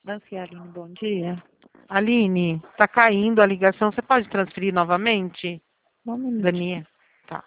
Nancy Aline, bom dia. Aline, tá caindo a ligação. Você pode transferir novamente? Um minuto. Daniel. Tá.